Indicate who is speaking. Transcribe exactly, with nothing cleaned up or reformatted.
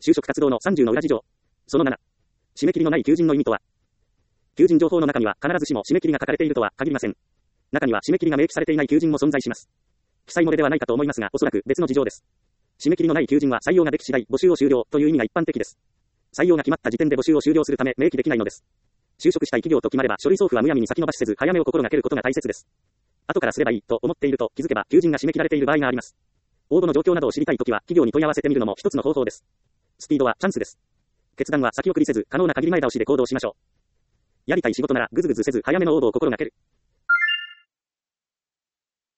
Speaker 1: 就職活動のさんじゅうの裏事情。そのなな。締め切りのない求人の意味とは。求人情報の中には必ずしも締め切りが書かれているとは限りません。中には締め切りが明記されていない求人も存在します。記載漏れではないかと思いますが、おそらく別の事情です。締め切りのない求人は採用ができ次第募集を終了という意味が一般的です。採用が決まった時点で募集を終了するため明記できないのです。就職したい企業と決まれば書類送付はむやみに先延ばしせず早めを心がけることが大切です。後からすればいいと思っていると気づけば求人が締め切られている場合があります。応募の状況などを知りたいときは企業に問い合わせてみるのも一つの方法です。スピードはチャンスです。決断は先送りせず可能な限り前倒しで行動しましょう。やりたい仕事ならぐずぐずせず早めの応募を心がける。